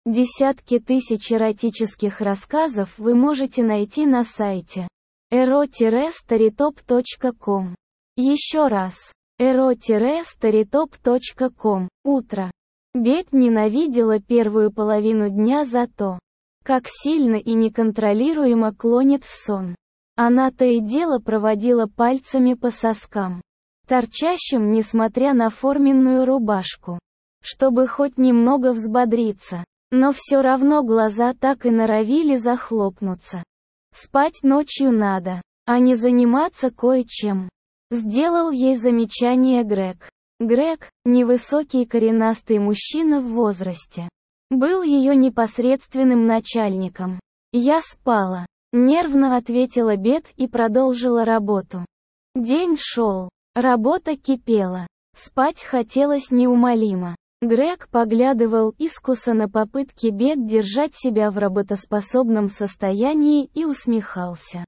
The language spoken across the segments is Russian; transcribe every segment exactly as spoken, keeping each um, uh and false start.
Десятки тысяч эротических рассказов вы можете найти на сайте эро старитоп точка ком. Еще раз. эро старитоп точка ком. Утро. Бет ненавидела первую половину дня за то, как сильно и неконтролируемо клонит в сон. Она то и дело проводила пальцами по соскам, торчащим несмотря на форменную рубашку, чтобы хоть немного взбодриться, но все равно глаза так и норовили захлопнуться. Спать ночью надо, а не заниматься кое-чем. Сделал ей замечание Грег. Грег, невысокий коренастый мужчина в возрасте, был ее непосредственным начальником. «Я спала», — нервно ответила Бет и продолжила работу. День шел, работа кипела, спать хотелось неумолимо. Грег поглядывал искоса на попытки Бет держать себя в работоспособном состоянии и усмехался.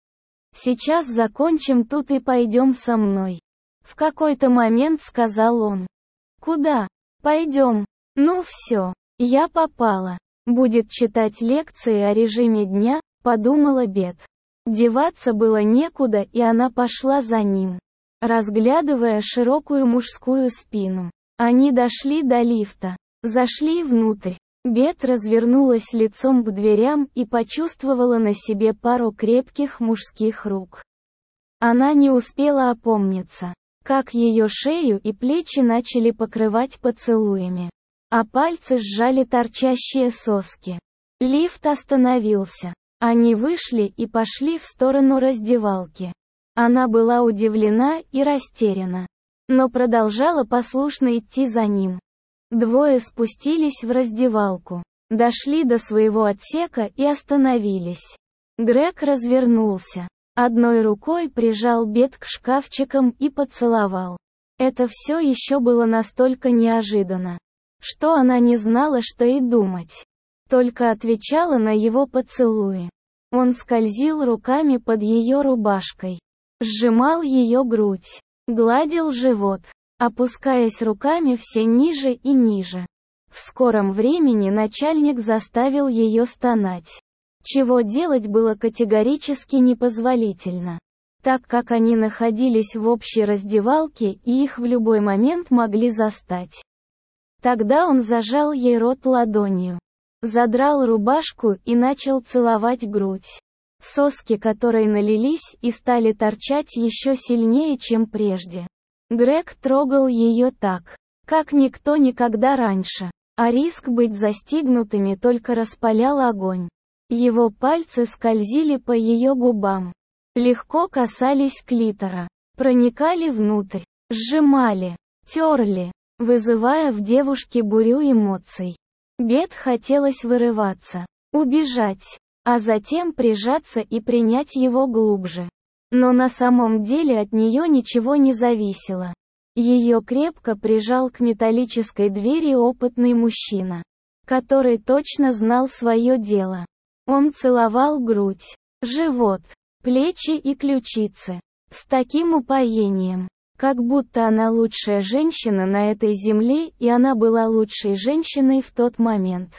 «Сейчас закончим тут и пойдем со мной», — в какой-то момент сказал он. «Куда? Пойдем. Ну все, я попала. Будет читать лекции о режиме дня», — подумала Бет. Деваться было некуда, и она пошла за ним, разглядывая широкую мужскую спину. Они дошли до лифта, зашли внутрь. Бет развернулась лицом к дверям и почувствовала на себе пару крепких мужских рук. Она не успела опомниться, как ее шею и плечи начали покрывать поцелуями, а пальцы сжали торчащие соски. Лифт остановился. Они вышли и пошли в сторону раздевалки. Она была удивлена и растеряна, но продолжала послушно идти за ним. Двое спустились в раздевалку, дошли до своего отсека и остановились. Грег развернулся, одной рукой прижал Бет к шкафчикам и поцеловал. Это все еще было настолько неожиданно, что она не знала, что и думать. Только отвечала на его поцелуи. Он скользил руками под ее рубашкой, сжимал ее грудь, гладил живот, опускаясь руками все ниже и ниже. В скором времени начальник заставил ее стонать, чего делать было категорически непозволительно, так как они находились в общей раздевалке и их в любой момент могли застать. Тогда он зажал ей рот ладонью, задрал рубашку и начал целовать грудь. Соски, которые налились и стали торчать еще сильнее, чем прежде. Грег трогал ее так, как никто никогда раньше, а риск быть застигнутыми только распалял огонь. Его пальцы скользили по ее губам, легко касались клитора, проникали внутрь, сжимали, терли, вызывая в девушке бурю эмоций. Бет хотелось вырываться, убежать, а затем прижаться и принять его глубже. Но на самом деле от нее ничего не зависело. Ее крепко прижал к металлической двери опытный мужчина, который точно знал свое дело. Он целовал грудь, живот, плечи и ключицы, с таким упоением, как будто она лучшая женщина на этой земле, и она была лучшей женщиной в тот момент.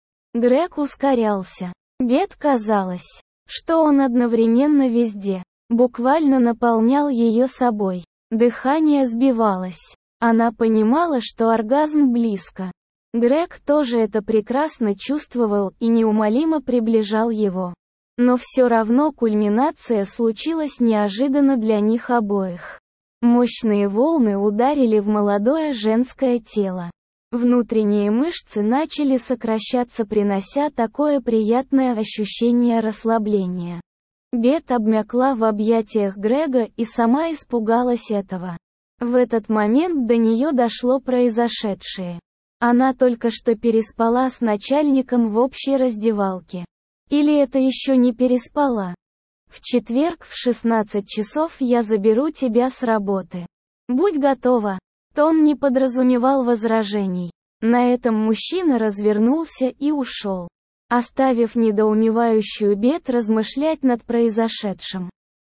Грег ускорялся. Бет казалось, что он одновременно везде, буквально наполнял ее собой. Дыхание сбивалось. Она понимала, что оргазм близко. Грег тоже это прекрасно чувствовал и неумолимо приближал его. Но все равно кульминация случилась неожиданно для них обоих. Мощные волны ударили в молодое женское тело. Внутренние мышцы начали сокращаться, принося такое приятное ощущение расслабления. Бет обмякла в объятиях Грега и сама испугалась этого. В этот момент до нее дошло произошедшее. Она только что переспала с начальником в общей раздевалке. Или это еще не переспала? В четверг в шестнадцать часов я заберу тебя с работы. Будь готова. Тон не подразумевал возражений. На этом мужчина развернулся и ушел, оставив недоумевающую Бет размышлять над произошедшим.